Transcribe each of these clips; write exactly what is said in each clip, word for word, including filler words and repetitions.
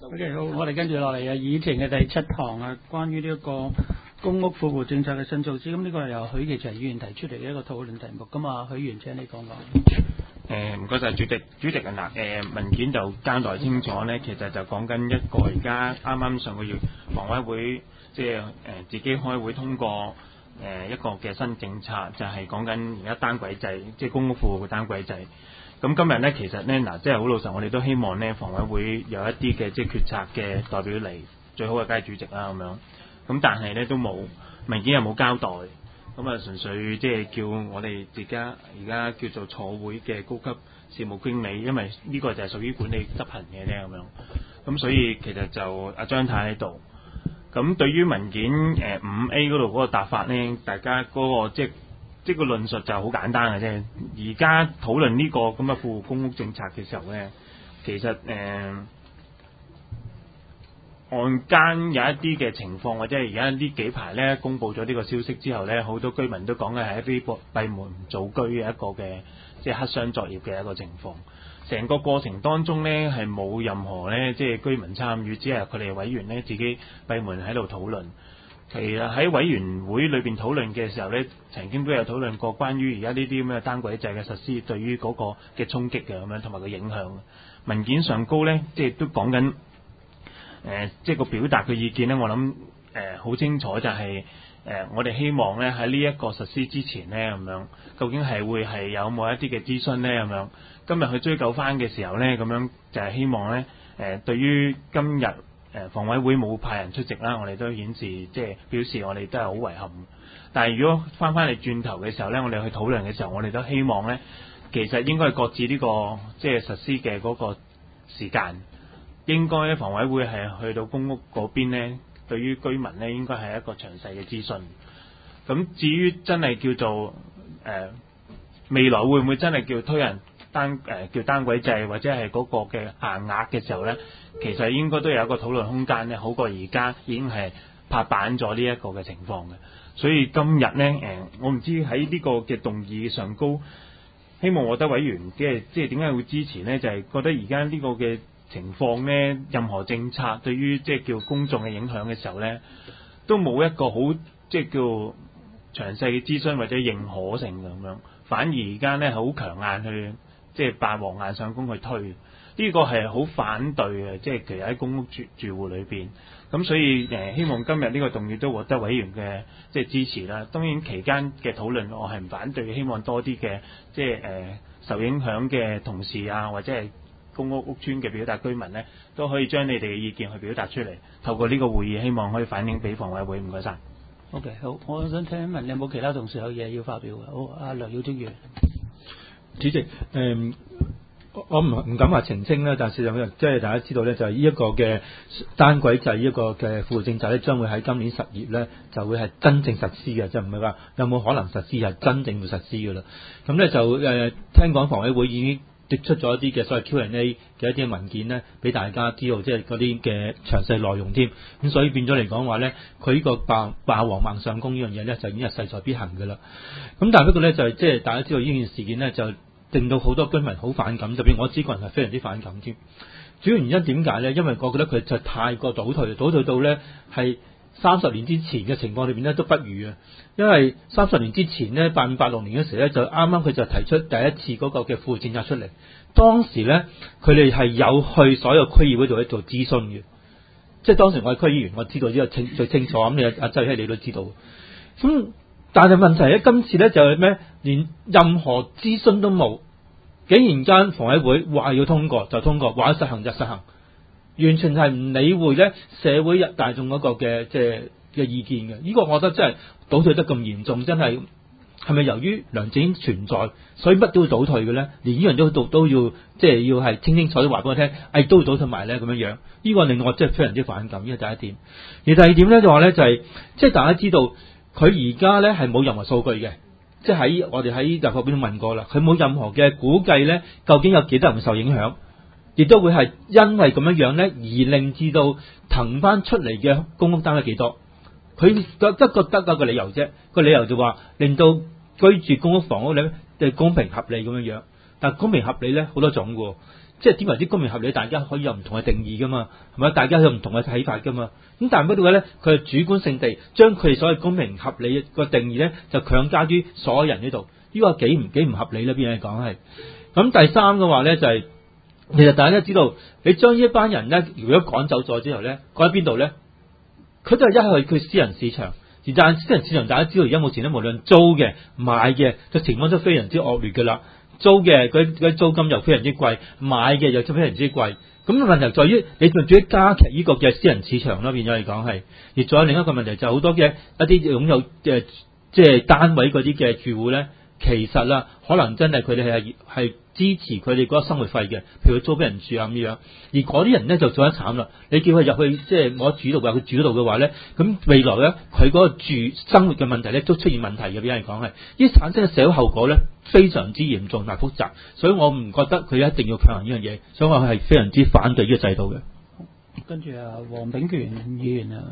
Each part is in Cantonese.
OK， 好，我哋跟住落嚟啊，議程嘅第七堂啊，關於呢一個公屋富戶政策嘅新措施，咁呢個係由許其齊議員提出嚟嘅一個討論題目。咁啊，許議員請你講講。 誒唔該晒主席，主席啊嗱，誒、呃、文件就交代清楚咧，其實就講緊一個而家啱啱上個月房委會即係誒自己開會通過誒、呃、一個嘅新政策，就係講緊而家單軌制，即係公屋富戶嘅單軌制。咁今日咧，其實咧嗱，即係好老實，我哋都希望咧房委會有一啲嘅即係決策嘅代表嚟，最好嘅梗係主席啦咁樣。咁但係咧都冇文件又冇交代。咁啊，純粹即係叫我哋而家而家叫做坐會嘅高級事務經理，因為呢個就係屬於管理執行嘅咧咁樣。咁所以其實就阿張太喺度。咁對於文件誒五 A 嗰度嗰個答法咧，大家嗰、嗰個即係即係個論述就好簡單嘅啫。而家討論呢個咁嘅富戶公屋政策嘅時候咧，其實誒。呃案間有一啲嘅情況，或者係而家呢幾排咧公佈咗呢個消息之後咧，好多居民都講嘅係一啲閉門造車嘅一個嘅即係黑箱作業嘅一個情況。成個過程當中咧係冇任何咧即係居民參與，只係佢哋委員咧自己閉門喺度討論。其實喺委員會裏邊討論嘅時候咧，曾經都有討論過關於而家呢啲咁嘅單軌制嘅實施對於嗰個嘅衝擊嘅咁樣，同埋個影響。文件上高咧即係都講緊。誒、呃，即係個表達嘅意見咧，我諗誒好清楚就係、是、誒、呃，我哋希望咧喺呢一個實施之前咧，咁樣究竟係會係有冇一啲嘅諮詢咧，咁樣今日去追究翻嘅時候咧，咁樣就係希望咧誒、呃，對於今日誒、呃、房委會冇派人出席啦，我哋都顯示即係表示我哋都係好遺憾。但係如果翻翻嚟轉頭嘅時候咧，我哋去討論嘅時候，我哋都希望咧，其實應該係擱置呢個即係實施嘅嗰個時間。應該咧，房委會係去到公屋嗰邊咧，對於居民咧應該係一個詳細嘅諮詢。咁至於真係叫做誒、呃、未來會唔會真係叫推人單誒、呃、叫單軌制，或者係嗰個嘅限額嘅時候咧，其實應該都有一個討論空間咧，好過而家已經係拍板咗呢一個嘅情況嘅。所以今日咧誒，我唔知喺呢個嘅動議上高，希望獲得委員即係即係點解會支持咧？就係、是、覺得而家呢個嘅情況呢，任何政策對於即係叫公眾嘅影響嘅時候呢，都冇一個好即係叫詳細嘅諮詢或者認可性嘅咁樣，反而而家呢，好強硬去即係霸王硬上弓去推，呢、這個係好反對嘅，即係其實喺公屋住住戶裏邊。咁所以誒、呃，希望今日呢個動議都獲得委員嘅即係支持啦。當然期間嘅討論我係唔反對，希望多啲嘅即係誒、呃、受影響嘅同事啊，或者係公屋屋邨嘅表達居民呢，都可以將你哋嘅意見去表達出嚟，透過呢個會議，希望可以反映俾房委會。唔該晒。 OK， 好，我想聽問有冇其他同事有嘢要發表嘅？好，阿梁耀忠議員。 主席，誒、嗯，我唔唔敢話澄清啦，但係事實上即係大家知道咧，就係呢一個嘅單軌制呢一個嘅富戶政策咧，將會喺今年十月咧就會係真正實施嘅，就唔係話有冇可能實施，係真正會實施嘅啦。咁咧就誒、呃、聽講房委會已經滴出咗一啲嘅所謂 Q and A 嘅一啲文件咧，俾大家知道，即係嗰啲嘅詳細內容添。咁所以變咗嚟講話咧，佢呢個霸霸王硬上弓呢樣嘢咧，就已經係勢在必行嘅啦。咁但係不過咧，就係即係大家知道呢件事件咧，就令到好多居民好反感，特別我自己個人係非常之反感添。主要原因點解咧？因為我覺得佢就太過倒退，倒退到咧係三十年之前嘅情況裏邊咧都不如啊！因為三十年之前咧，八五八六年嗰時咧，就啱啱佢就提出第一次嗰個嘅富戶政策出嚟。當時咧，佢哋係有去所有區議會度去做諮詢嘅，即係當時我係區議員，我知道呢個清最清楚。咁你阿周希你都知道。咁但係問題咧，今次咧就係咩？連任何諮詢都冇，竟然間房委會話要通過就通過，話實行就實行。完全係唔理會咧社會大眾嗰個嘅即係嘅意見嘅，呢、這個我覺得真係倒退得咁嚴重，真係係咪由於梁振英存在，所以乜都要倒退嘅咧？連呢樣都都都要即係要係清清楚楚話俾我聽，誒都要倒退埋咧咁樣樣，呢、這個令我真係非常之反感。呢個第一點，而第二點咧就話咧就係、是、即係大家知道佢而家咧係冇任何數據嘅，即係喺我哋喺立法會都問過啦，佢冇任何嘅估計咧，究竟有幾多人會受影響？亦都會係因為咁樣樣咧，而令至到騰翻出嚟嘅公屋單位幾多？佢覺得覺得有個理由啫，個理由就話令到居住公屋房屋咧嘅公平合理咁樣樣。但係公平合理咧好多種嘅， 即係點為之公平合理，大家可以有唔同嘅定義噶嘛，係咪？大家有唔同嘅睇法噶嘛。咁但係乜嘢咧？佢係主觀性地將佢哋所謂公平合理個定義咧，就強加於所有人呢度。呢個幾唔幾唔合理咧？邊樣講係？咁第三嘅話咧就係、是，其實大家都知道，你將呢一班人咧，如果趕走咗之後咧，趕喺邊度咧？佢都係一係佢私人市場，而但私人市場大家知道而家目前咧，無論租嘅、買嘅，個情況都非常之惡劣噶啦。租嘅嗰啲租金又非常之貴，買嘅又非常之貴。咁問題在於你仲要加劇呢個嘅私人市場啦，變咗嚟講係。而再有另一個問題就係好多嘅一啲擁有嘅即係單位嗰啲嘅住戶咧，其實啦可能真係佢哋係係支持佢哋嗰個生活費嘅，譬如佢租俾人住啊咁樣。而嗰啲人咧就做得慘啦，你叫佢入去即係冇得住到嘅，佢住到嘅話咧，咁未來咧佢嗰個住生活嘅問題咧都出現問題嘅，變咗嚟講係。呢產生嘅社會後果咧非常之嚴重同埋複雜，所以我唔覺得佢一定要強行呢樣嘢，所以我係非常之反對呢個制度嘅。 跟住啊，黃炳權議員啊，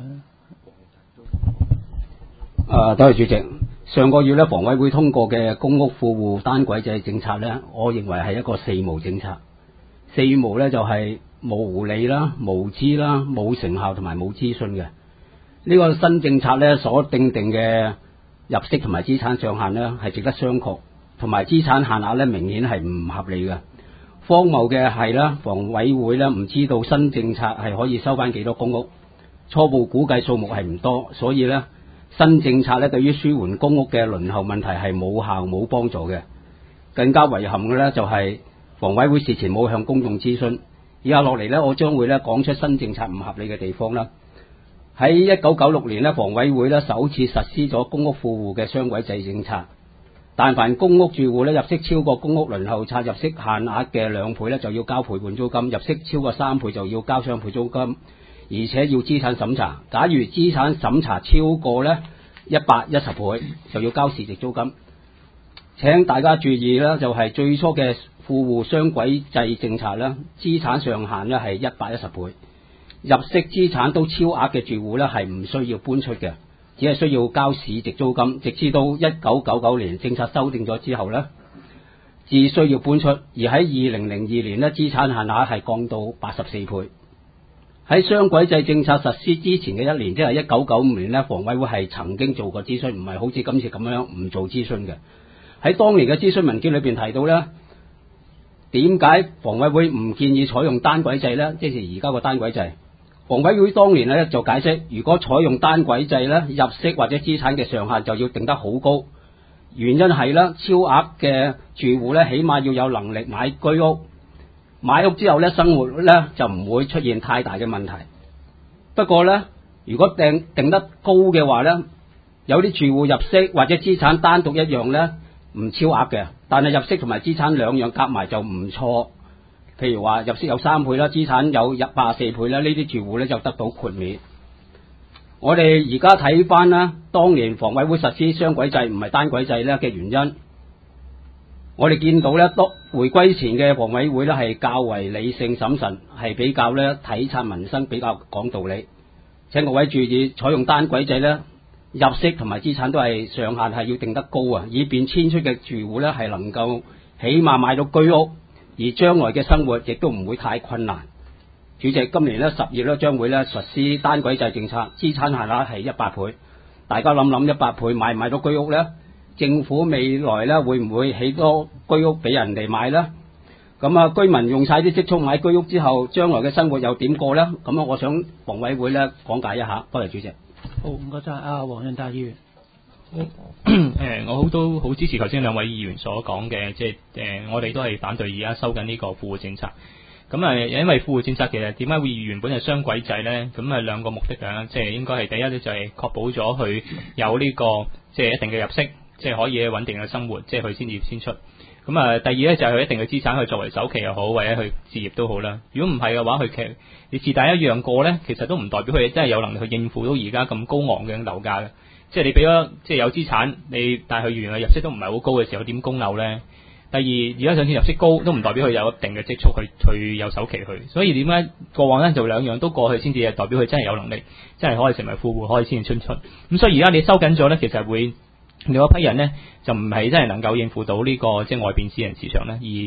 啊，多謝主席。上個月咧，房委會通過嘅公屋富戶單軌制政策咧，我認為係一個四無政策。四無咧就係無理啦、無知啦、冇成效同埋冇諮詢嘅。呢個新政策咧所訂定嘅入息同埋資產上限咧係值得商榷，同埋資產限額咧明顯係唔合理嘅。荒謬嘅係啦，房委會咧唔知道新政策係可以收翻幾多公屋，初步估計數目係唔多，所以咧新政策咧對於舒緩公屋嘅輪候問題係冇效冇幫助嘅。更加遺憾嘅咧就係房委會事前冇向公眾諮詢。以下落嚟咧，我將會咧講出新政策唔合理嘅地方啦。喺一九九六年咧，房委會咧首次實施咗公屋富戶嘅雙軌制政策。但凡公屋住戶咧入息超過公屋輪候冊入息限額嘅兩倍咧，就要交倍半租金；入息超過三倍就要交雙倍租金，而且要資產審查。假如資產審查超過咧一百一十倍，就要交市值租金。請大家注意啦，就係最初嘅富戶雙軌制政策咧，資產上限咧係一百一十倍，入息資產都超額嘅住戶咧係唔需要搬出嘅。只係需要交市值租金，直至到一九九九年政策修訂咗之後呢，只需要搬出。而喺二零零二年呢，資產限額係降到八十四倍。喺雙軌制政策實施之前嘅一年，即係一九九五年呢，房委會係曾經做過諮詢，唔係好似今次咁樣唔做諮詢嘅。喺當年嘅諮詢文件裏邊提到呢，點解房委會唔建議採用單軌制呢？即係而家個單軌制。房委會當年咧就解釋，如果採用單軌制咧，入息或者資產嘅上限就要定得好高。原因係咧，超額嘅住戶咧，起碼要有能力買居屋，買屋之後咧，生活咧就唔會出現太大嘅問題。不過咧，如果定定得高嘅話咧，有啲住戶入息或者資產單獨一樣咧唔超額嘅，但係入息同埋資產兩樣夾埋就唔錯。譬如話入息有三倍啦，資產有一百四倍啦，呢啲住戶咧就得到豁免。我哋而家睇翻啦，當年房委會實施雙軌制唔係單軌制咧嘅原因，我哋見到咧，當回歸前嘅房委會咧係較為理性審慎，係比較咧體察民生，比較講道理。請各位注意，採用單軌制咧，入息同埋資產都係上限係要定得高啊，以便遷出嘅住戶咧係能夠起碼買到居屋。而將來嘅生活亦都唔會太困難。主席，今年咧十月咧將會咧實施單軌制政策，資產限額係一百倍。大家諗諗一百倍買唔買到居屋咧？政府未來咧會唔會起多居屋俾人哋買咧？咁啊，居民用晒啲積蓄買居屋之後，將來嘅生活又點過咧？咁啊，我想房委會咧講解一下。多謝主席。 好，唔該晒啊，黃潤達議員。 誒，我好都好支持頭先兩位議員所講嘅，即係誒，我哋都係反對而家收緊呢個富戶政策。咁啊，因為富戶政策其實點解會原本係雙軌制咧？咁啊兩個目的啊，即係應該係第一咧就係確保咗佢有呢個即係一定嘅入息，即係可以穩定嘅生活，即係佢先至遷出。咁啊，第二咧就係佢一定嘅資產去作為首期又好，或者去置業都好啦。如果唔係嘅話，佢其實你自大一樣過咧，其實都唔代表佢真係有能力去應付到而家咁高昂嘅樓價嘅。即係你俾咗即係有資產，你但係佢原來入息都唔係好高嘅時候，點供樓咧？第二，而家上次入息高都唔代表佢有一定嘅積蓄去去有首期去，所以點解過往咧就兩樣都過去先至係代表佢真係有能力，真係可以成為富戶，可以先至遷出。咁所以而家你收緊咗咧，其實會令一批人咧就唔係真係能夠應付到呢個即係外邊私人市場咧，而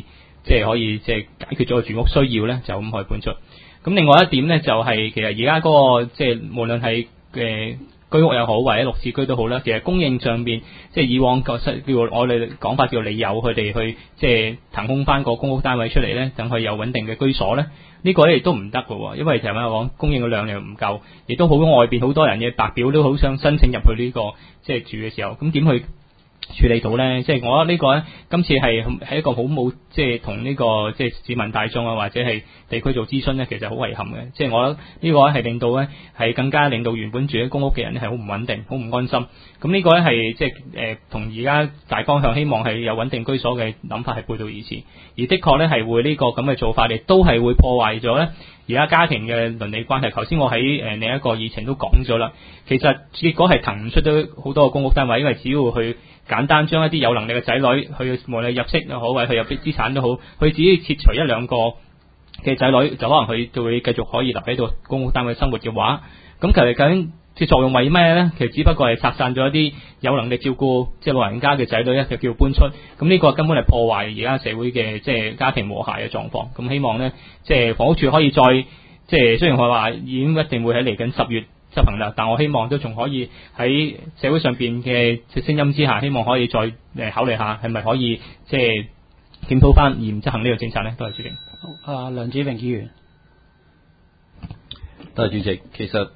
即係可以即係解決咗個住屋需要咧，就咁可以搬出。咁另外一點咧，就係、是、其實而家嗰個即係無論係誒居屋又好，或者綠置居都好啦，其實供應上邊即係以往個叫我哋講法叫利誘佢哋去即係騰空翻個公屋單位出嚟咧，等佢有穩定嘅居所咧，呢、這個咧亦都唔得嘅，因為就係講供應嘅量又唔夠，亦都好外邊好多人嘅白表都好想申請入去呢、這個即係住嘅時候，咁點去處理到咧？即係我覺得呢個咧，今次係係一個好冇即係同呢個即係市民大眾啊，或者係地區做諮詢咧，其實好遺憾嘅。即係我覺得呢個咧係令到咧係更加令到原本住喺公屋嘅人咧係好唔穩定、好唔安心。咁呢個咧係即係誒同而家大方向希望係有穩定居所嘅諗法係背道而馳。而的確咧係會呢個咁嘅做法，亦都係會破壞咗咧而家家庭嘅倫理關係。頭先我喺誒另一個議程都講咗啦，其實結果係騰唔出到好多個公屋單位，因為只要去簡單將一啲有能力嘅仔女，去無論入息又好，或者佢入啲資產都好，佢只要切除一兩個嘅仔女，就可能佢就會繼續可以留喺度公屋單位生活嘅話，咁其實究竟嘅作用為咩咧？其實只不過係拆散咗一啲有能力照顧即係老人家嘅仔女咧，就叫搬出。咁呢個根本係破壞而家社會嘅即係家庭和諧嘅狀況。咁希望咧，即係房屋署可以再即係雖然佢話已經一定會喺嚟緊十月執行啦，但我希望都仲可以喺社會上邊嘅聲音之下，希望可以再誒考慮下係咪可以即係檢討翻而唔執行呢個政策咧。多謝主席。 好，啊梁子榮議員。 多謝主席。其實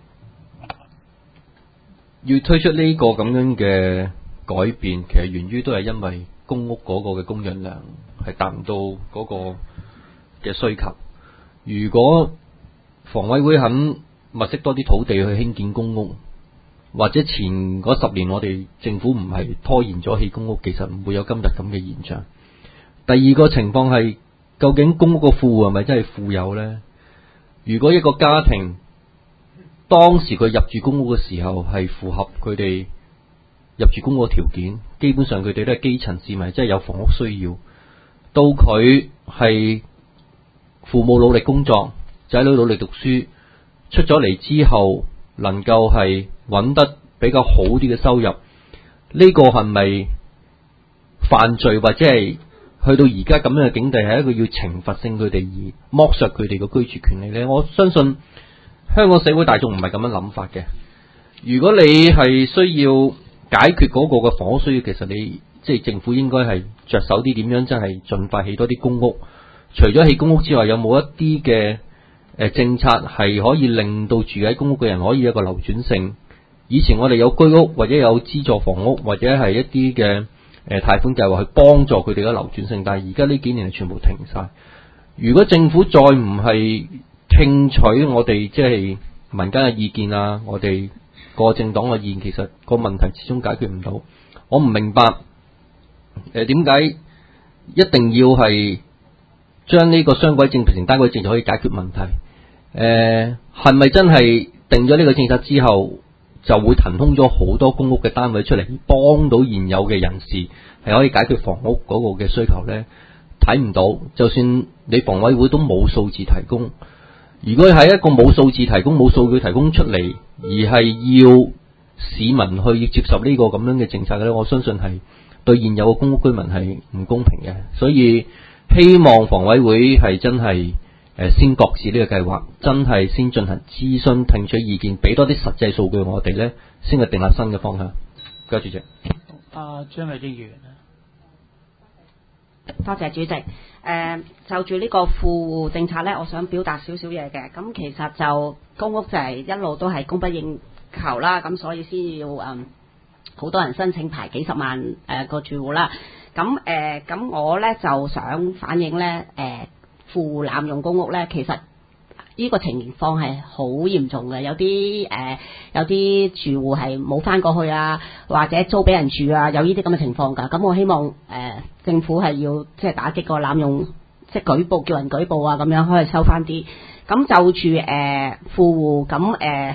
要推出呢個咁樣嘅改變，其實源於都係因為公屋嗰個嘅供應量係達唔到嗰個嘅需求。如果房委會肯物色多啲土地去興建公屋，或者前嗰十年我哋政府唔係拖延咗起公屋，其實唔會有今日咁嘅現象。第二個情況係，究竟公屋個富戶係咪真係富有呢？如果一個家庭當時佢入住公屋嘅時候係符合佢哋入住公屋嘅條件，基本上佢哋都係基層市民，即係有房屋需要。到佢係父母努力工作，仔女努力讀書，出咗嚟之後能夠係揾得比較好啲嘅收入，呢、這個係咪犯罪，或者係去到而家咁樣嘅境地係一個要懲罰性佢哋而剝削佢哋嘅居住權利呢？我相信香港社會大眾唔係咁樣諗法嘅。如果你係需要解決嗰個嘅房屋需要，其實你即係政府應該係着手啲點樣真係盡快起多啲公屋。除咗起公屋之外，有冇一啲嘅誒政策係可以令到住喺公屋嘅人可以有一個流轉性？以前我哋有居屋或者有資助房屋或者係一啲嘅誒貸款計劃去幫助佢哋嘅流轉性，但係而家呢幾年係全部停晒。如果政府再唔係聽取我哋即係民間嘅意見啊，我哋個政黨嘅意見，其實個問題始終解決唔到。我唔明白誒點解一定要係將呢個雙軌政變成單軌政就可以解決問題？誒係咪真係定咗呢個政策之後就會騰空咗好多公屋嘅單位出嚟，幫到現有嘅人士係可以解決房屋嗰個嘅需求呢？睇唔到，就算你房委會都冇數字提供。如果係一個冇數字提供、冇數據提供出嚟，而係要市民去接受呢個咁樣嘅政策嘅咧，我相信係對現有嘅公屋居民係唔公平嘅。所以希望房委會係真係誒先擱置呢個計劃，真係先進行諮詢、聽取意見，俾多啲實際數據我哋咧，先去定立新嘅方向。多謝主席。 阿張麗晶議員。 多謝主席。誒、呃、就住呢個富戶政策呢，我想表達少少嘢嘅。咁其實就公屋就係一路都係供不應求啦，咁所以先要誒好多人申請排幾十萬誒、呃、個住戶啦。咁誒咁我呢就想反映呢，誒、呃、富戶濫用公屋呢，其實呢個情況係好嚴重嘅，有啲誒、呃、有啲住戶係冇翻過去啊，或者租俾人住啊，有呢啲咁嘅情況㗎。咁我希望誒、呃、政府係要即係打擊個濫用，即係舉報叫人舉報啊，咁樣可以收翻啲。咁就住誒、呃、富戶咁誒。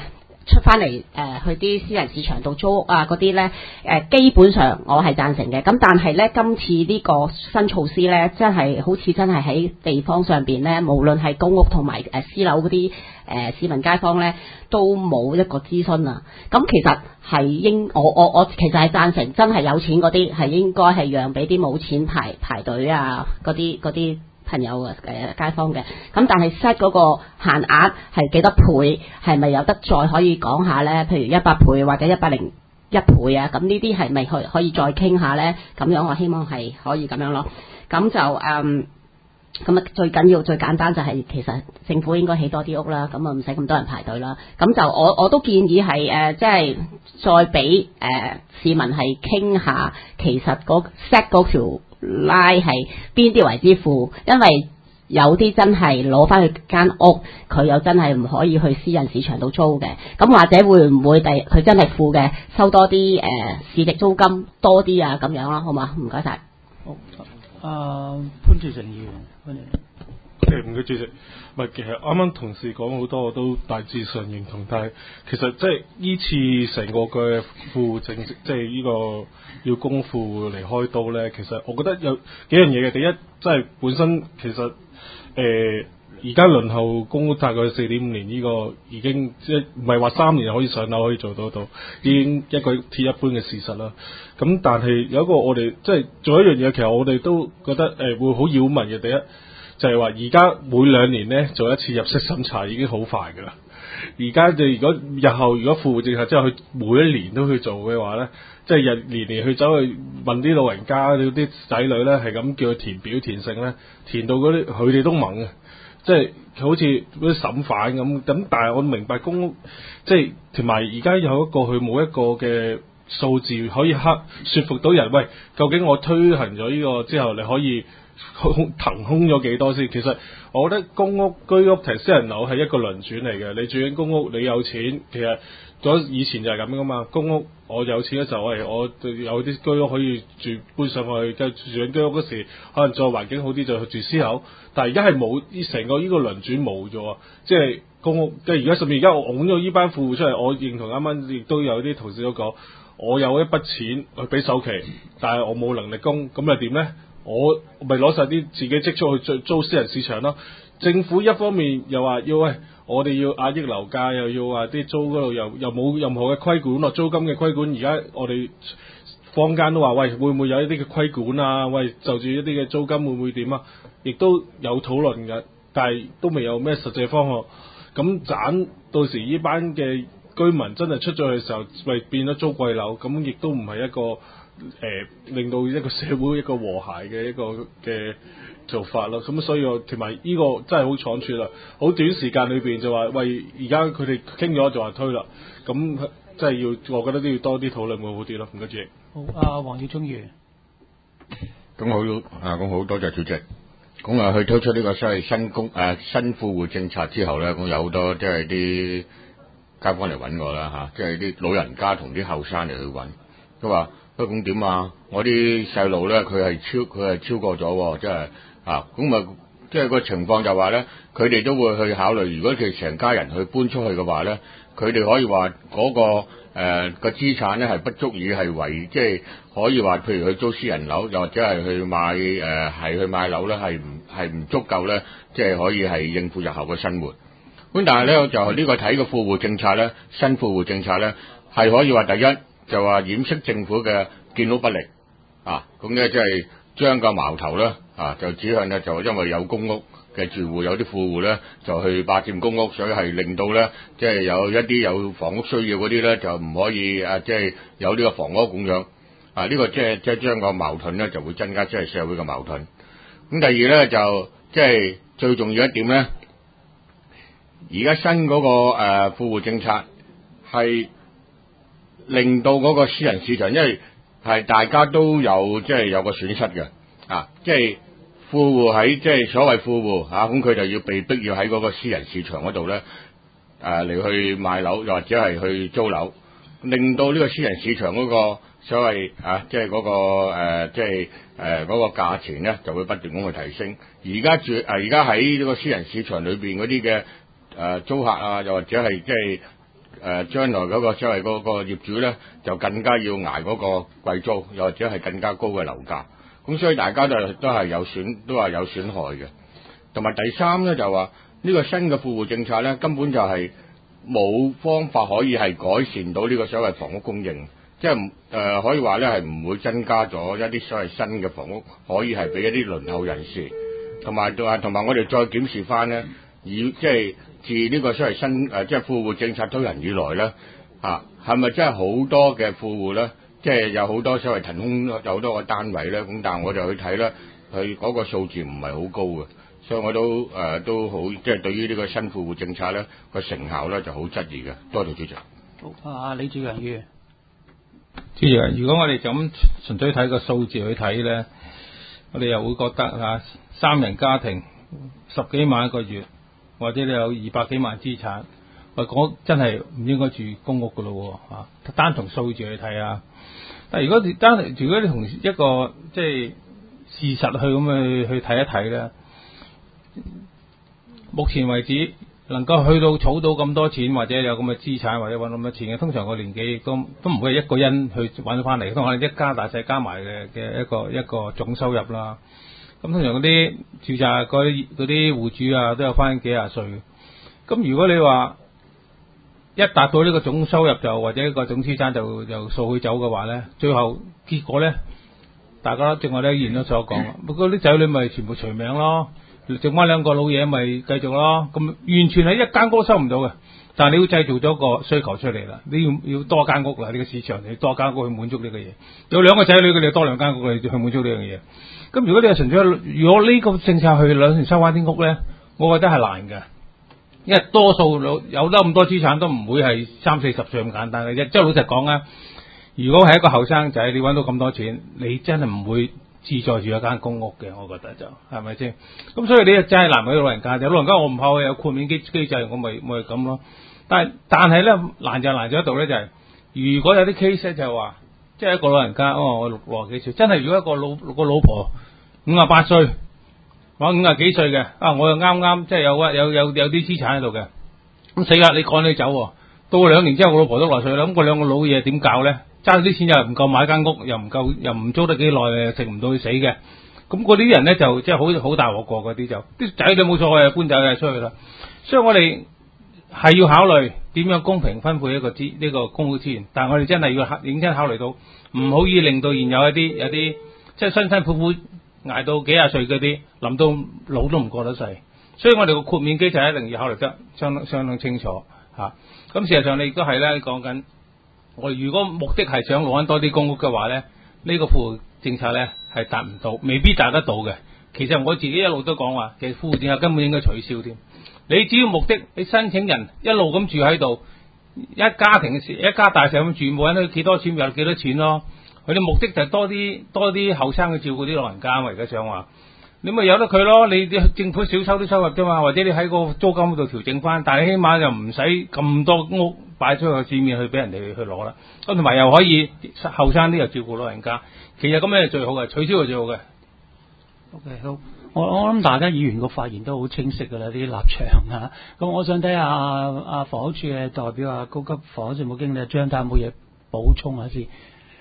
出翻嚟誒去啲私人市場度租屋啊嗰啲咧誒，基本上我係贊成嘅。咁但係咧，今次呢個新措施咧，真係好似真係喺地方上邊咧，無論係公屋同埋誒私樓嗰啲誒市民街坊咧，都冇一個諮詢啊。咁其實係應我我我其實係贊成，真係有錢嗰啲係應該係讓俾啲冇錢排排隊啊嗰啲嗰啲朋友啊誒街坊嘅。咁但係 set 嗰個限額係幾多倍，係咪有得再可以講下咧？譬如一百倍或者一百零一倍啊，咁呢啲係咪可可以再傾下咧？咁樣我希望係可以咁樣咯。咁就誒。咁啊，最緊要最簡單就係其實政府應該起多啲屋啦，咁啊唔使咁多人排隊啦。咁就我我都建議係誒，即係再俾誒市民係傾下，其實嗰 set 嗰條 line 係邊啲為之負，因為有啲真係攞翻去間屋，佢又真係唔可以去私人市場度租嘅。咁或者會唔會第佢真係負嘅，收多啲誒、呃、市值租金多啲啊咁樣咯，好嘛？唔該晒。 好，啊潘志成議員，歡迎。 誒唔該主席，唔係其實啱啱同事講好多我都大致上認同，但係其實即係依次成個嘅富戶政策，即係呢個要公富嚟開刀咧，其實我覺得有幾樣嘢嘅。第一，即係本身其實誒而家輪候公屋大概四點五年呢個已經即係唔係話三年可以上樓可以做到到，已經一個鐵一般嘅事實啦。咁但係有一個我哋即係做一樣嘢，其實我哋都覺得誒、呃、會好擾民嘅。第一就係話而家每兩年咧做一次入息審查已經好快㗎啦。而家就如果日後如果富戶政策之後佢每一年都去做嘅話咧，即係日年年去走去問啲老人家啲仔女咧，係咁叫佢填表填性咧，填到嗰啲佢哋都懵嘅，即係好似嗰啲審犯咁。咁但係我明白公屋即係同埋而家有一個佢冇一個嘅數字可以克說服到人，喂，究竟我推行咗呢個之後你可以騰空咗幾多先？其實我覺得公屋、居屋同私人樓係一個輪轉嚟嘅。你住緊公屋，你有錢，其實咗以前就係咁噶嘛。公屋我有錢嘅時候，喂，我有啲居屋可以住搬上去，跟住住緊居屋嗰時，可能再環境好啲就去住私樓。但係而家係冇呢成個呢個輪轉冇咗，即係公屋。即係而家甚至而家我拱咗呢班富戶出嚟，我認同啱啱亦都有啲同事都講，我有一筆錢去俾首期，但係我冇能力供，咁又點咧？我咪攞晒啲自己積蓄去租租私人市場咯。政府一方面又話要喂，我哋要壓抑樓價，又要話啲租嗰度又又冇任何嘅規管咯，租金嘅規管。而家我哋坊間都話喂，會唔會有一啲嘅規管啊？喂，就住一啲嘅租金會唔會點啊？亦都有討論嘅，但係都未有咩實際方案。咁斬到時呢班嘅居民真係出咗去嘅時候，喂變咗租貴樓，咁亦都唔係一個。誒、呃、令到一個社會一個和諧嘅一個嘅做法咯，咁所以我同埋呢個真係好倉促啦，好短時間裏邊就話喂，而家佢哋傾咗就話推啦，咁真係要我覺得都要多啲討論會好啲咯，唔該主席。 好，阿黃耀忠議員。 咁好啊，咁好多謝主席。咁啊，去推出呢個所謂新公誒、啊、新富戶政策之後咧，咁有好多即係啲街坊嚟揾我啦嚇，即係啲老人家同啲後生嚟去揾，都話。不過咁點啊？我啲細路咧，佢係超佢係超過咗，即係啊，咁啊，即係個情況就話咧，佢哋都會去考慮，如果佢成家人去搬出去嘅話咧，佢哋可以話嗰、那個誒、呃、個資產咧係不足以係為即係可以話，譬如去租私人樓，又或者係去買誒係、呃、去買樓咧，係唔係唔足夠咧？即係可以係應付日後嘅生活。咁但係咧就係呢個睇個富戶政策咧，新富戶政策咧係可以話第一。就話掩飾政府嘅建屋不力啊，咁咧即係將個矛頭咧啊，就指向咧就因為有公屋嘅住戶，有啲富戶咧就去霸佔公屋，所以係令到咧即係有一啲有房屋需要嗰啲咧就唔可以啊，即係有呢個房屋供養啊，呢個即係即係將個矛盾咧就會增加即係社會嘅矛盾。咁第二咧就即係最重要一點咧，而家新嗰個誒富戶政策係。令到嗰個私人市場，因為係大家都有即係有個損失嘅啊，即係富戶喺即係所謂富戶啊，咁佢就要被逼要喺嗰個私人市場嗰度咧誒嚟去買樓，又或者係去租樓，令到呢個私人市場嗰個所謂啊，即係嗰個誒即係誒嗰個價錢咧就會不斷咁去提升。而家住誒而家喺呢個私人市場裏邊嗰啲嘅誒租客啊，又或者係即係。 誒將來嗰個所謂嗰個業主咧，就更加要捱嗰個貴租，又或者係更加高嘅樓價。咁所以大家都係都係有損，都係有損害嘅。同埋第三咧就話呢個新嘅富戶政策咧，根本就係冇方法可以係改善到呢個所謂房屋供應，即係誒、呃、可以話咧係唔會增加咗一啲所謂新嘅房屋，可以係俾一啲輪候人士。同埋同埋我哋再檢視翻咧，以即係自呢個所謂新誒即係富戶政策推行以來咧，嚇係咪真係好多嘅富戶咧？即係有好多所謂騰空有好多個單位咧，咁但係我哋去睇咧，佢嗰個數字唔係好高嘅，所以我都誒、呃、都好即係對於呢個新富戶政策咧個成效咧就好質疑嘅。多謝主席。 好，啊李志強議員。 主席，如果我哋就咁純粹睇個數字去睇咧，我哋又會覺得嚇三人家庭十幾萬一個月，或者你有二百幾萬資產，喂，講真係唔應該住公屋噶咯喎嚇，單從數字去睇啊。但係如果你單如果你同一個即係事實去咁去去睇一睇咧，目前為止能夠去到儲到咁多錢，或者有咁嘅資產，或者揾咁多錢嘅，通常個年紀都都唔會係一個人去揾翻嚟，通常係一家大細加埋嘅嘅一個一個總收入啦。咁通常嗰啲住宅嗰啲嗰啲戶主啊，都有翻幾廿歲。咁如果你話一達到呢個總收入就或者一個總資產就就掃佢走嘅話咧，最後結果咧，大家正話咧議員都所講，不過啲仔女咪全部隨命咯，剩翻兩個老嘢咪繼續咯。咁完全係一間屋收唔到嘅，但係你要製造咗個需求出嚟啦，你要要多間屋啦，呢個市場你要多間屋去滿足呢個嘢。有兩個仔女嘅，你多兩間屋嚟去滿足呢樣嘢。咁如果你係純粹，如果呢個政策去兩年收翻啲屋咧，我覺得係難嘅。因為多數有得咁多資產都唔會係三四十歲咁簡單嘅啫。即係老實講啊，如果係一個後生仔，你揾到咁多錢，你真係唔會自在住一間公屋嘅。我覺得就係咪先？咁所以你真係難為老人家。有老人家我唔怕佢有豁免機機制，我咪咪咁咯。但係但係咧難就難咗一度咧，就係、是、如果有啲 case 咧就係話，即係一個老人家，哦我六六十幾歲，真係如果一個老個老婆五十八歲。我五廿幾歲嘅，啊我又啱啱即係有有有有啲資產喺度嘅，咁死啦！你趕你走，到兩年之後，我老婆都六十歲啦，咁嗰兩個老嘢點搞咧？揸啲錢又唔夠買間屋，又唔夠又唔租得幾耐，食唔到佢死嘅，咁嗰啲人咧就即係好好大鑊過嗰啲就，啲仔女冇所謂，搬走就出去啦。所以我哋係要考慮點樣公平分配一個資呢、這個公屋資源，但係我哋真係要認真考慮到，唔好以令到現有一啲有啲即係辛辛苦苦捱到幾廿歲嗰啲，臨到老都唔過得世，所以我哋個豁免機制一定要考慮得相當相當清楚嚇。咁、啊、事實上你亦都係咧講緊，我如果目的係想攞翻多啲公屋嘅話咧，呢、呢個富戶政策咧係達唔到，未必達得到嘅。其實我自己一路都講話，其實富戶政策根本應該取消添。你只要目的，你申請人一路咁住喺度，一家庭一家大細咁住，冇人去幾多錢咪有幾多錢咯。佢哋目的就係多啲多啲後生去照顧啲老人家，我而家想話，你咪由得佢咯。你政府少收啲收入啫嘛，或者你喺個租金嗰度調整翻，但係起碼又唔使咁多屋擺出去市面去俾人哋去攞啦。咁同埋又可以後生啲又照顧老人家，其實咁樣係最好嘅，取消係最好嘅。 OK， 好，我我諗大家議員個發言都好清晰㗎啦，啲立場嚇。咁我想睇下阿阿房屋處嘅代表啊，高級房屋事務經理張太有冇嘢補充下先？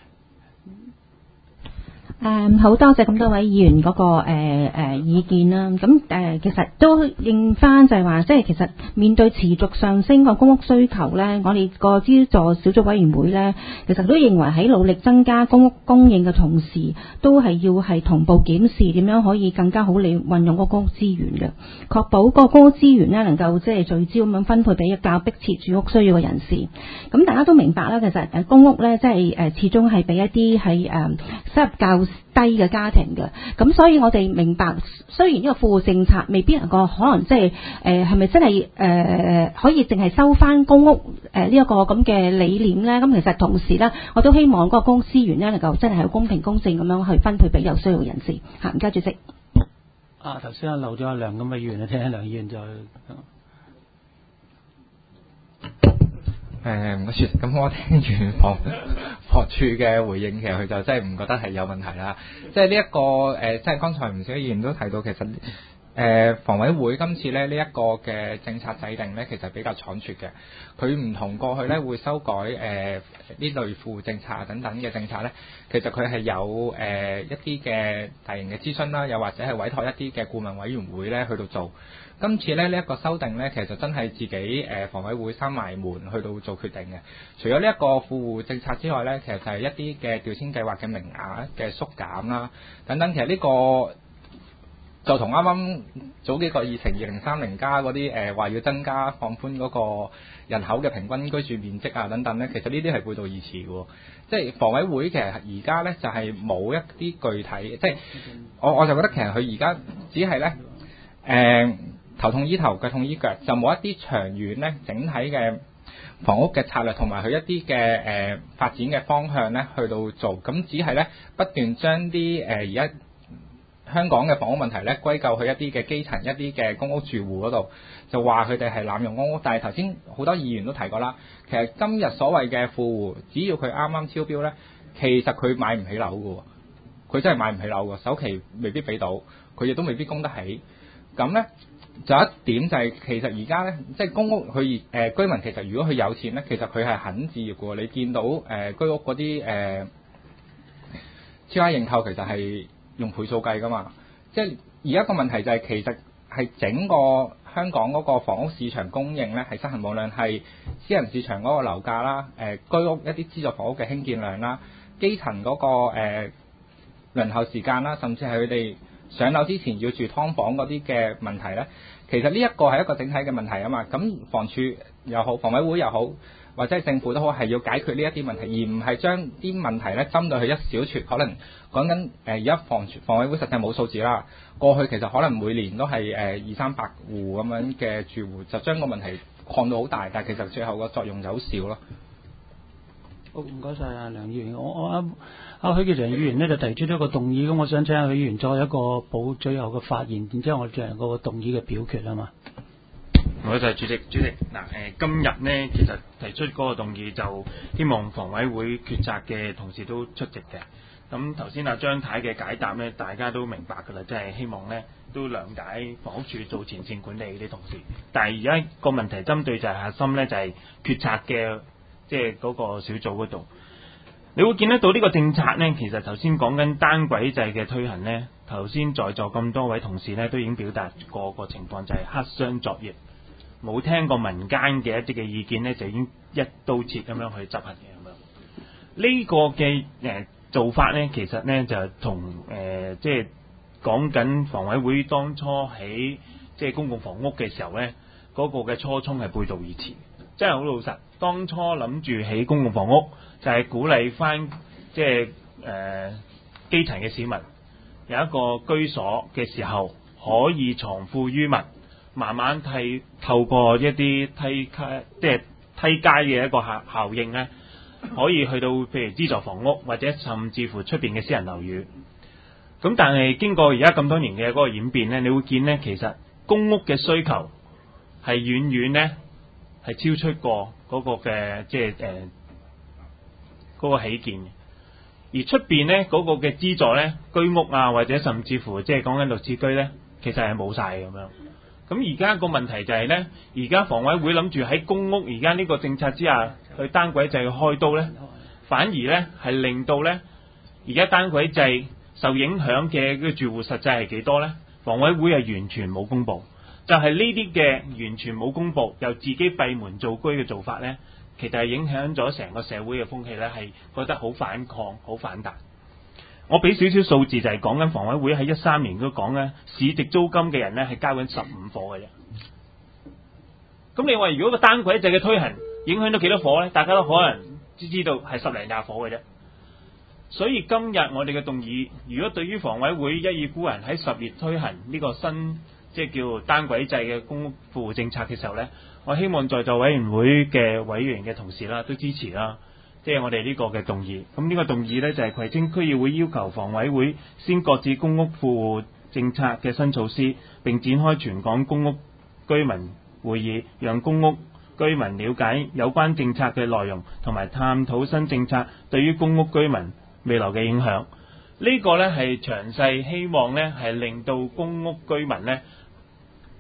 誒好、um, 多謝咁多位議員嗰、那個誒誒、呃呃、意見啦，咁誒、呃、其實都應翻就係話，即係其實面對持續上升個公屋需求咧，我哋個資助小組委員會咧，其實都認為喺努力增加公屋供應嘅同時，都係要係同步檢視點樣可以更加好利運用個公屋資源嘅，確保個公屋資源咧能夠即係聚焦咁樣分配俾一較迫切住屋需要嘅人士。咁大家都明白啦，其實誒公屋咧即係誒始終係俾一啲係誒收入較低嘅家庭嘅，咁所以我哋明白，雖然呢個富戶政策未必能夠可能即係誒係咪真係誒、呃、可以淨係收翻公屋誒呢一個咁嘅理念咧？咁其實同時咧，我都希望嗰個公屋資源咧能夠真係公平公正咁樣去分配俾有需要嘅人士。嚇，唔該主席。 啊，頭先漏咗阿梁咁嘅議員啊，聽下梁議員就。 誒唔該説，咁我聽完房房署嘅回應，其實佢就真係唔覺得係有問題啦。即係呢一個誒，即係剛才唔少議員都提到，其實誒房委會今次咧呢一個嘅政策制定咧，其實比較倉促嘅。佢唔同過去咧會修改誒呢類富戶政策等等嘅政策咧，其實佢係有誒、呃、一啲嘅大型嘅諮詢啦，又或者係委託一啲嘅顧問委員會咧去到做。今次咧呢一個修訂咧，其實真係自己誒房委會閂埋門去到做決定嘅。除咗呢一個富戶政策之外咧，其實就係一啲嘅調遷計劃嘅名額嘅縮減啦，等等。其實呢、這個就同啱啱早幾個議程二零三零加嗰啲誒話要增加放寬嗰個人口嘅平均居住面積啊等等咧，其實呢啲係背道而馳嘅。即係房委會其實而家咧就係冇一啲具體，即係我我就覺得其實佢而家只係咧誒頭痛醫頭腳痛醫腳，就冇一啲長遠咧整體嘅房屋嘅策略同埋佢一啲嘅誒發展嘅方向咧去到做，咁只係咧不斷將啲誒而家香港嘅房屋問題咧歸咎去一啲嘅基層一啲嘅公屋住戶嗰度，就話佢哋係濫用公屋。但係頭先好多議員都提過啦，其實今日所謂嘅富戶，只要佢啱啱超標咧，其實佢買唔起樓嘅，佢真係買唔起樓嘅，首期未必俾到，佢亦都未必供得起。咁咧就有一點就係、是、其實而家咧，即係公屋佢誒、呃、居民其實如果佢有錢咧，其實佢係肯置業嘅。你見到誒、呃、居屋嗰啲誒超額認購其實係用倍數計噶嘛，即係而家個問題就係其實係整個香港嗰個房屋市場供應咧係失衡，無論係私人市場嗰個樓價啦、誒、呃、居屋一啲資助房屋嘅興建量啦、基層嗰、那個誒、呃、輪候時間啦，甚至係佢哋上樓之前要住劏房嗰啲嘅問題咧，其實呢一個係一個整體嘅問題啊嘛。咁房署又好，房委會又好，或者係政府都好，係要解決呢一啲問題，而唔係將啲問題咧針對佢一小撮。可能講緊誒而家房房委會實際冇數字啦，過去其實可能每年都係誒二三百戶咁樣嘅住戶，就將個問題擴到好大，但係其實最後個作用就好少咯。 好，唔該晒啊梁議員。我我阿阿許傑良議員呢就提出咗一個動議，咁我想請阿許議員作一個補最後嘅發言，然之後我哋進行嗰個動議嘅表決啊嘛。 唔該晒主席，主席嗱誒、呃，今日呢其實提出嗰個動議就希望房委會決策嘅同事都出席嘅。咁頭先阿張太嘅解答呢，大家都明白㗎啦，即係希望呢都諒解房屋署做前線管理嗰啲同事。但係而家個問題針對就係核心呢，就係決策嘅即係嗰個小組嗰度。你會見得到呢個政策呢，其實頭先講緊單軌制嘅推行呢，頭先在座咁多位同事呢，都已經表達過個情況，就係黑箱作業，冇聽過民間嘅一啲嘅意見呢，就已經一刀切咁樣去執行嘅咁樣。呢、這個嘅誒、呃、做法呢，其實呢，就同誒即係講緊房委會當初喺即係公共房屋嘅時候呢，嗰、那個嘅初衷係背道而馳。真係好老實，當初諗住起公共房屋就係、是、鼓勵翻即係誒基層嘅市民有一個居所嘅時候，可以藏富於民，慢慢替透過一啲梯階即係梯階嘅一個效效應咧，可以去到譬如資助房屋或者甚至乎出邊嘅私人樓宇。咁但係經過而家咁多年嘅嗰個演變咧，你會見咧其實公屋嘅需求係遠遠咧係超出過嗰個嘅即係誒嗰個起建，而出邊咧嗰個嘅資助咧居屋啊或者甚至乎即係講緊綠置居咧，其實係冇晒咁樣。咁而家個問題就係咧，而家房委會諗住喺公屋而家呢個政策之下去單軌制去開刀咧，反而咧係令到咧而家單軌制受影響嘅嗰個住戶實際係幾多咧？房委會係完全冇公佈。就係呢啲嘅完全冇公佈又自己閉門造車嘅做法呢，其實係影響咗成個社會嘅風氣呢，係覺得好反抗、好反彈。我俾少少數字就係講緊房委會喺一三年都講呢，市值租金嘅人呢係交緊十五伙嘅啫。咁你話如果個單軌制嘅推行影響到幾多伙呢？大家都可能知知道係十零廿伙嘅啫。所以今日我哋嘅動議，如果對於房委會一意孤行喺十月推行呢個新即係叫單軌制嘅公屋富戶政策嘅時候呢，我希望在座委員會嘅委員嘅同事啦都支持啦，即係我哋呢個嘅動議。咁呢個動議呢，就係葵青區議會要求房委會先擱置公屋富戶政策嘅新措施，並展開全港公屋居民會議，讓公屋居民了解有關政策嘅內容，同埋探討新政策對於公屋居民未來嘅影響。呢個呢係詳細希望呢係令到公屋居民呢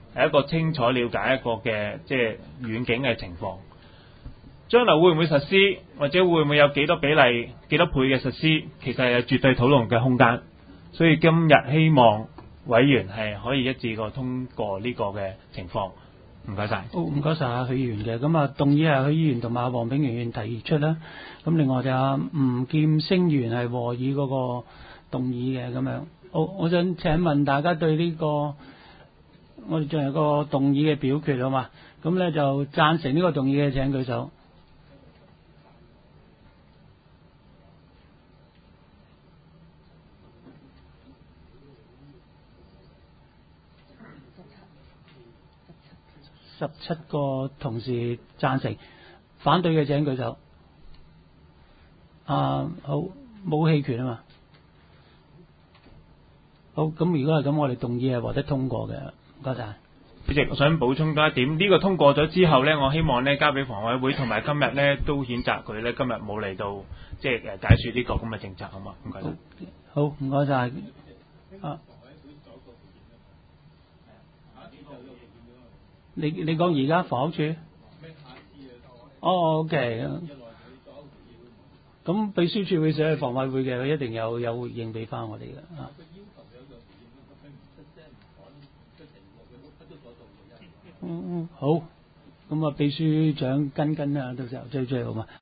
係一個清楚了解一個嘅即係遠景嘅情況。將來會唔會實施，或者會唔會有幾多比例、幾多倍嘅實施，其實係有絕對討論嘅空間。所以今日希望委員係可以一致過通過呢個嘅情況。唔該晒。 好，唔該晒啊許議員嘅。咁啊，動議係許議員同埋黃炳源議員提出啦。咁另外就阿吳劍星議員係和議嗰個動議嘅咁樣。好，我想請問大家對呢、這個我哋仲有個動議嘅表決好嘛？咁咧就贊成呢個動議嘅請舉手。十七個同事贊成，反對嘅請舉手。啊，好，冇棄權啊嘛。好，咁如果係咁，我哋動議係獲得通過嘅。唔該晒。 主席，我想補充多一點，呢、這個通過咗之後呢，我希望呢交俾房委會同埋今日呢都譴責佢呢今日冇嚟到即係誒解説呢個咁嘅政策，好嘛？唔該晒。 好，唔該晒。啊，你你講而家房屋處？哦 ，OK。咁秘書處會寫去房委會嘅，佢一定有有回應俾翻我哋嘅啊。嗯嗯，好。咁啊，秘書長跟跟啊，到時候追追好嘛。